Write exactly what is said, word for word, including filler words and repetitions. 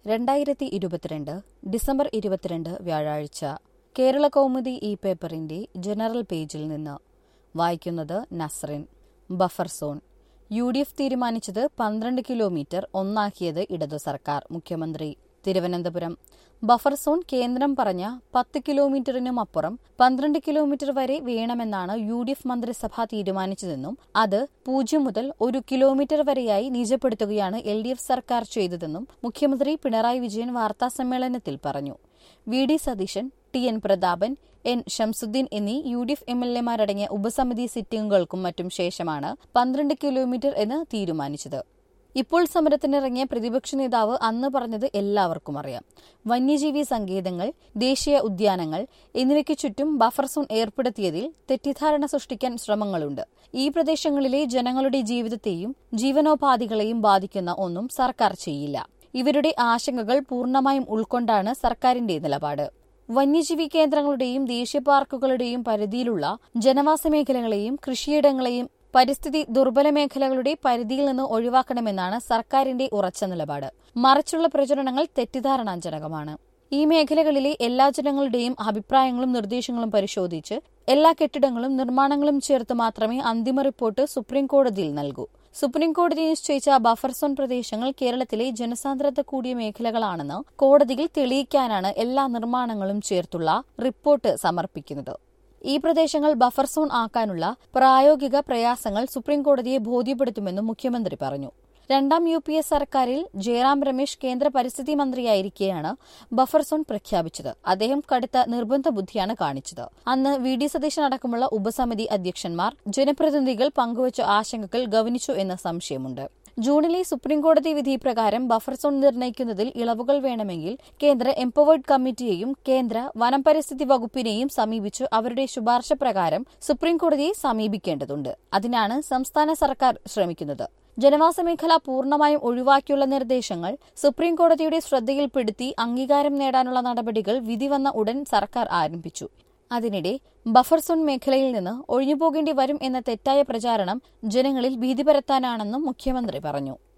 രണ്ടായിരത്തി ഇരുപത്തിരണ്ട് ഡിസംബർ ഇരുപത്തിരണ്ട് വ്യാഴാഴ്ച കേരള കൗമുദി ഈ പേപ്പറിന്റെ ജനറൽ പേജിൽ നിന്ന് വായിക്കുന്നത് Nasrin. Buffer zone U D F തീരുമാനിച്ചത് പന്ത്രണ്ട് കിലോമീറ്റർ ഒന്നാക്കിയത് ഇടതു സർക്കാർ. മുഖ്യമന്ത്രി തിരുവനന്തപുരം. ബഫർ സോൺ കേന്ദ്രം പറഞ്ഞ പത്ത് കിലോമീറ്ററിനും അപ്പുറം പന്ത്രണ്ട് കിലോമീറ്റർ വരെ വേണമെന്നാണ് യു ഡി എഫ് മന്ത്രിസഭ തീരുമാനിച്ചതെന്നും അത് പൂജ്യം മുതൽ ഒരു കിലോമീറ്റർ വരെയായി നിജപ്പെടുത്തുകയാണ് എൽ ഡി എഫ് സർക്കാർ ചെയ്തതെന്നും മുഖ്യമന്ത്രി പിണറായി വിജയൻ വാർത്താസമ്മേളനത്തിൽ പറഞ്ഞു. V D Satheesan, T N Prathapan, N Shamsuddin എന്നീ U D F M L എമാരടങ്ങിയ ഉപസമിതി സിറ്റിംഗുകൾക്കും മറ്റും ശേഷമാണ് പന്ത്രണ്ട് കിലോമീറ്റർ എന്ന് തീരുമാനിച്ചത്. ഇപ്പോൾ സമരത്തിനിറങ്ങിയ പ്രതിപക്ഷ നേതാവ് അന്ന് പറഞ്ഞത് എല്ലാവർക്കും അറിയാം. വന്യജീവി സങ്കേതങ്ങൾ, ദേശീയ ഉദ്യാനങ്ങൾ എന്നിവയ്ക്ക് ചുറ്റും ബഫർ സോൺ ഏർപ്പെടുത്തിയതിൽ തെറ്റിദ്ധാരണ സൃഷ്ടിക്കാൻ ശ്രമങ്ങളുണ്ട്. ഈ പ്രദേശങ്ങളിലെ ജനങ്ങളുടെ ജീവിതത്തെയും ജീവനോപാധികളെയും ബാധിക്കുന്ന ഒന്നും സർക്കാർ ചെയ്യില്ല. ഇവരുടെ ആശങ്കകൾ പൂർണ്ണമായും ഉൾക്കൊണ്ടാണ് സർക്കാരിന്റെ നിലപാട്. വന്യജീവി കേന്ദ്രങ്ങളുടെയും ദേശീയ പാർക്കുകളുടെയും പരിധിയിലുള്ള ജനവാസ മേഖലകളെയും കൃഷിയിടങ്ങളെയും പരിസ്ഥിതി ദുർബല മേഖലകളുടെ പരിധിയിൽ നിന്ന് ഒഴിവാക്കണമെന്നാണ് സർക്കാരിന്റെ ഉറച്ച നിലപാട്. മറിച്ചുള്ള പ്രചരണങ്ങൾ തെറ്റിദ്ധാരണാജനകമാണ്. ഈ മേഖലകളിലെ എല്ലാ ജനങ്ങളുടെയും അഭിപ്രായങ്ങളും നിർദ്ദേശങ്ങളും പരിശോധിച്ച് എല്ലാ കെട്ടിടങ്ങളും നിർമ്മാണങ്ങളും ചേർത്ത് മാത്രമേ അന്തിമ റിപ്പോർട്ട് സുപ്രീംകോടതിയിൽ നൽകൂ. സുപ്രീംകോടതി നിശ്ചയിച്ച ബഫർ സോൺ പ്രദേശങ്ങൾ കേരളത്തിലെ ജനസാന്ദ്രത കൂടിയ മേഖലകളാണെന്ന് കോടതിയിൽ തെളിയിക്കാനാണ് എല്ലാ നിർമ്മാണങ്ങളും ചേർത്തുള്ള റിപ്പോർട്ട് സമർപ്പിക്കുന്നത്. ഈ പ്രദേശങ്ങൾ ബഫർ സോൺ ആക്കാനുള്ള പ്രായോഗിക പ്രയാസങ്ങൾ സുപ്രീംകോടതിയെ ബോധ്യപ്പെടുത്തുമെന്നും മുഖ്യമന്ത്രി പറഞ്ഞു. രണ്ടാം യു പി എ സർക്കാരിൽ ജയറാം രമേശ് കേന്ദ്ര പരിസ്ഥിതി മന്ത്രിയായിരിക്കെയാണ് ബഫർ സോൺ പ്രഖ്യാപിച്ചത്. അദ്ദേഹം കടുത്ത നിർബന്ധ ബുദ്ധിയാണ് കാണിച്ചത്. അന്ന് വി ഡി സതീശൻ അടക്കമുള്ള ഉപസമിതി അധ്യക്ഷന്മാർ ജനപ്രതിനിധികൾ പങ്കുവച്ച ആശങ്കകൾ ഗവനിച്ചു എന്ന സംശയമുണ്ട്. ജൂണിലെ സുപ്രീംകോടതി വിധി പ്രകാരം ബഫർ സോൺ നിർണ്ണയിക്കുന്നതിൽ ഇളവുകൾ വേണമെങ്കിൽ കേന്ദ്ര എംപവേർഡ് കമ്മിറ്റിയെയും കേന്ദ്ര വനം പരിസ്ഥിതി വകുപ്പിനെയും സമീപിച്ച് അവരുടെ ശുപാർശ പ്രകാരം സുപ്രീംകോടതിയെ സമീപിക്കേണ്ടതുണ്ട്. അതിനാണ് സംസ്ഥാന സർക്കാർ ശ്രമിക്കുന്നത്. ജനവാസ മേഖല പൂർണ്ണമായും ഒഴിവാക്കിയുള്ള നിർദ്ദേശങ്ങൾ സുപ്രീംകോടതിയുടെ ശ്രദ്ധയിൽപ്പെടുത്തി അംഗീകാരം നേടാനുള്ള നടപടികൾ വിധി വന്ന ഉടൻ സർക്കാർ ആരംഭിച്ചു. അതിനിടെ ബഫർ സോൺ മേഖലയിൽ നിന്ന് ഒഴിഞ്ഞുപോകേണ്ടി വരും എന്ന തെറ്റായ പ്രചാരണം ജനങ്ങളിൽ ഭീതി പരത്താനാണെന്നും മുഖ്യമന്ത്രി പറഞ്ഞു.